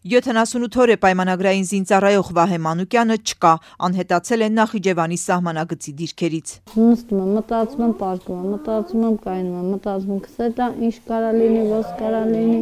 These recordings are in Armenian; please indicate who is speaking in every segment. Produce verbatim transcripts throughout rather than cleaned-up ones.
Speaker 1: յոթանասունութ օր է պայմանագրային զինծառայող Վահե Մանուկյանը չկա, անհետացել է Նախիջևանի սահմանագծի դիրքերից։
Speaker 2: Նստում եմ, մտածում եմ, պարկում եմ, մտածում եմ, կայնում եմ, մտածում եմ, կսետա, ինչ կարա լինի, ոնց կարա լինի։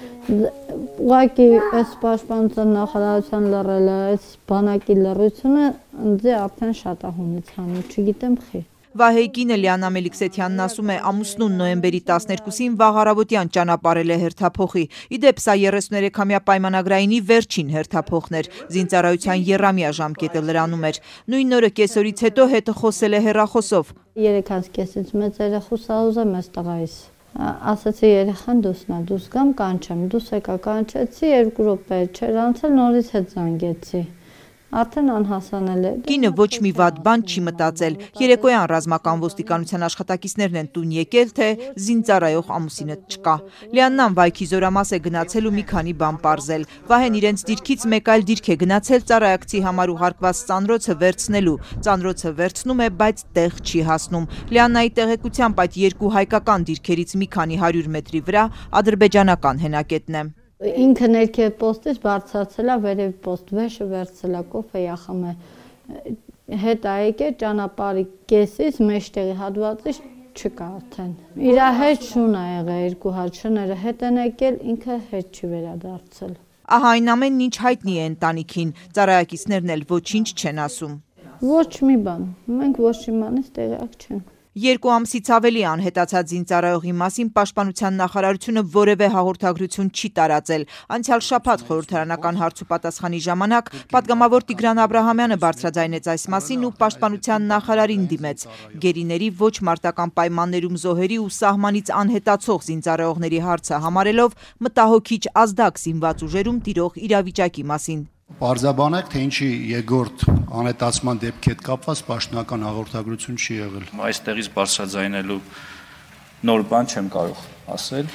Speaker 2: Ուղղակի այս պաշտպանության նախարարության լռելը, այս բանակի լռությունը ինձ արդեն շատ է հունից հանում, չգիտեմ խի։
Speaker 1: Վահեի կինը Լիանա Մելիքսեթյանն ասում է, ամուսնուն նոյեմբերի տասներկուսին վաղ առավոտյան ճանապարհել է հերթափոխի։ Իդեպ սա երեսուներեքամյա պայմանագրայինի վերջին հերթափոխն էր, զինծառայության եռամյա ժամկետը լրանում էր։ Նույն օրը կեսօրից հետո հետը խոսել է հեռախոսով։
Speaker 2: Երեքանց կեսից մեծ երեխուս ուզեմ ես տղայիս։ Ասացի երեխան դուսնա, դուս գամ կանչեմ, դուս եկա կանչեցի, երկու րոպե չէր անցել, նորից հետ զանգեցի։ Արդեն անհասանել է։
Speaker 1: Կինը ոչ մի վատ բան չի մտածել։ Երեկոյան ռազմական ոստիկանության աշխատակիցներն են տուն եկել, թե զինծառայող ամուսինը չկա։ Լիաննան վայքի զորամաս է գնացել ու մի քանի բան պարզել։ Վահեն իրենց դիրքից մեկ այլ դիրք է գնացել ծառայակցի համար ուղարկված ծանրոցը վերցնելու։ Ծանրոցը վերցնում է, բայց տեղ չի հասնում։ Լիաննայի տեղեկությամբ այդ երկու հայկական դիրքերից մի քանի հարյուր մետրի վրա ադրբեջանական հենակետն է։
Speaker 2: Ինքը ներքև պոստից բարձրացել է վերև պոստ, վեշը վերցել է, կոֆե ախում է, հետ է եկել ճանապարհի կեսից մեջտեղի հատվածից չկա արդեն։ Իր հետ շուն է եղել երկու հատ շները հետ են եկել, ինքը հետ չի վերադարձել։
Speaker 1: Ահա այն ամենն ինչ հայտնի է ընտանիքին, ծառայակիցներն էլ ոչինչ չեն ասում։
Speaker 2: Ոչ մի բան, մենք ոչ մի բանից տեղյակ չենք։
Speaker 1: Երկու ամսից ավելի անհետացած զինծառայողի մասին պաշտպանության նախարարությունը որևէ հաղորդագրություն չի տարածել։ Անցյալ շաբաթ խորհրդարանական հարցուպատասխանի ժամանակ պատգամավոր Տիգրան Աբրահամյանը բարձրաձայնեց այս մասին ու պաշտպանության նախարարին դիմեց։ Գերիների ոչ մարտական պայմաններում զոհերի ու սահմանից անհետացող զինծառայողների հարցը համարելով մտահոգիչ ազդակ զինված ուժերում տիրող իրավիճակի մասին։
Speaker 3: Պարզաբանեք, թե ինչի երկրորդ անհետացման դեպքի հետ կապված պաշտոնական հաղորդագրություն չի եղել։
Speaker 4: Այստեղից բարձրաձայնելու նոր բան չեմ կարող ասել։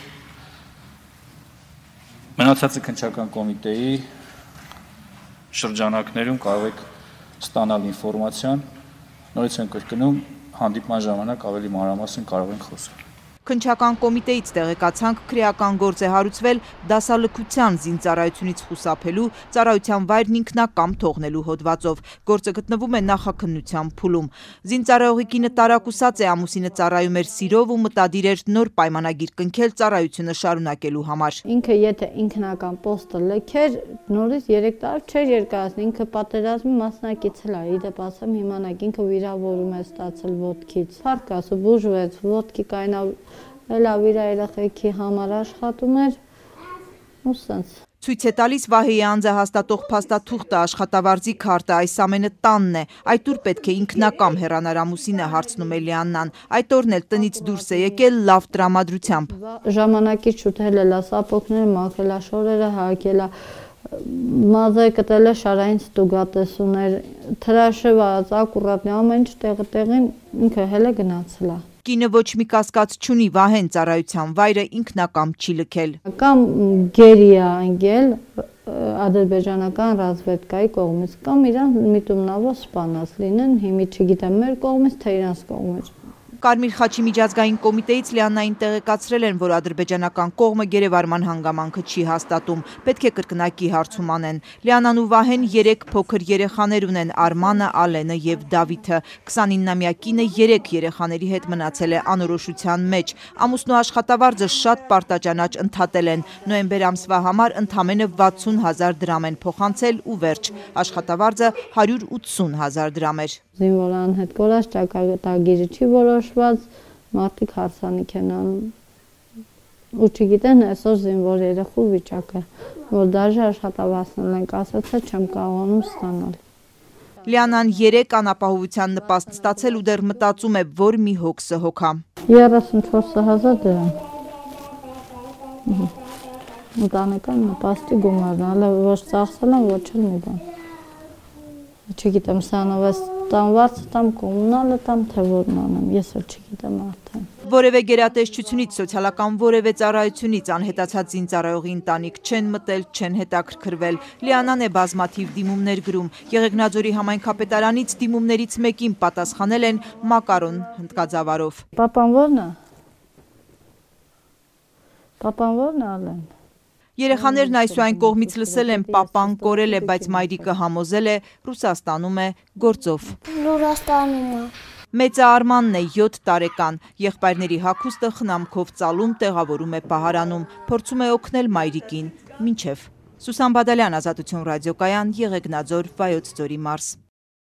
Speaker 4: Մնացածը քննչական կոմիտեի շրջանակներում կարող եք ստանալ ինֆորմացիան, նորից եմ կրկնում, հանդիպման ժամանակ ավելի մանրամասն կարող ենք խոսել։
Speaker 1: Քննչական կոմիտեից տեղեկացանք քրեական գործ է հարուցվել դասալքության զինծառայությունից խուսափելու, ծառայության վայրն ինքնակամ թողնելու հոդվածով։ Գործը գտնվում է նախաքննության փուլում։ Զինծառայողի կինը տարակուսած է, ամուսինը ծառայում էր սիրով ու մտադիր էր նոր պայմանագիր կնքել ծառայությունը շարունակելու համար։
Speaker 2: Ինքը եթե ինքնական պոստը լքեր, նորից երեք տարի չէր երկարացնի, ինքը պատերազմի մասնակից է, իդեպ ասեմ հիմանակ ինքը վիրավորում է ստացել ոտքից։ Փառք ասու բուժվեց, ոտքի կայնավ Էլավ իր երեխեքի համար աշխատում էր ու սենց։
Speaker 1: Ցույց է տալիս Վահեի անձը հաստատող փաստաթուղթը, աշխատավարձի քարտը, այս ամենը տանն է։ Այդ ուր պետք է ինքնակամ հեռանար ամուսինը, հարցնում է Լիաննան։ Այդ օրն էլ տնից դուրս է եկել լավ տրամադրությամբ։
Speaker 2: Ժամանակից շուտել է սապոկները, մաքրել է շորերը, հագել է, մազը կտել է շարային ստուգատեսուներ, թրաշը վարած ակուրատնի ամեն ինչ տեղը տեղին ինքը հել է գնացել է։
Speaker 1: Կինը ոչ մի կասկած չունի, Վահեն ծառայության վայրը ինքնակամ չի լքել։
Speaker 2: Կամ գերի է անգել ադրբեջանական ռազմավարկայի կողմից, կամ իրան միտումնավոր սպանած լինեն, հիմի չգիտեմ մեր կողմից, թե իրանց կողմից։
Speaker 1: Կարմիր խաչի միջազգային կոմիտեից Լիաննային տեղեկացրել են, որ ադրբեջանական կողմը գերեվարման հանգամանքը չի հաստատում, պետք է կրկնակի հարցում անեն։ Լիաննան ու Վահեն երեք փոքր երեխաներ ունեն՝ Արմանը, Ալենը եւ Դավիթը։ քսանիննամյա կինը երեք երեխաների հետ մնացել է անորոշության մեջ։ Ամուսնու աշխատավարձը շատ պարտաճանաչ ընդհատել են։ Նոյեմբեր ամսվա համար ընդամենը վաթսուն հազար դրամ են փոխանցել ու վերջ։ Աշխատավարձը հարյուր ութսուն հազար դրամ էր։
Speaker 2: Զինվորան հետ կորած ճակատագիրը չի որոշված, մարդիկ հարսանիք են անում ու չգիտեն այսօր զինվոր երեխու վիճակը, որ դաժե աշխատավարձն ենք ասացել չեմ կարողանում ստանալ։
Speaker 1: Լիաննան երեք անապահովության նպաստ ստացել ու դեռ մտածում է, որ մի հոգսը հոգա։
Speaker 2: երեսունչորս հազար դրամ։ Ընտանեկան նպաստի գումարն, հələ ոչ ծախսել եմ, ոչ էլ մի բան։ Չգիտեմ, սանով տամ վարձը, տամ կոմունալը, տամ թե որն անեմ, ես էլ չգիտեմ արդեն։
Speaker 1: Որևէ գերատեսչությունից, սոցիալական որևէ ծառայությունից անհետացած զինծառայողի ընտանիք չեն մտել, չեն հետաքրքրվել։ Լիաննան է բազմաթիվ դիմումներ գրում։ Եղեգնաձորի համայնքապետարանից դիմումներից մեկին պատասխանել են մակարոն հնդկաձավարով։
Speaker 2: Պապան ո՞րն է։ Պապան ո՞րն է Ալեն։
Speaker 1: Երեխաներն այսուայն կողմից լսել են պապան կորել է, բայց մայրիկը համոզել է Ռուսաստանում է գործով։
Speaker 5: Ռուսաստանում է։
Speaker 1: Մեծը Արմանն է յոթ տարեկան, եղբայրների հագուստը խնամքով ծալում տեղավորում է պահարանում, փորձում է օգնել մայրիկին, մինչև։ Սուսան Բադալյան, Ազատություն ռադիոկայան, Եղեգնաձոր, Վայոց ձորի մարզ։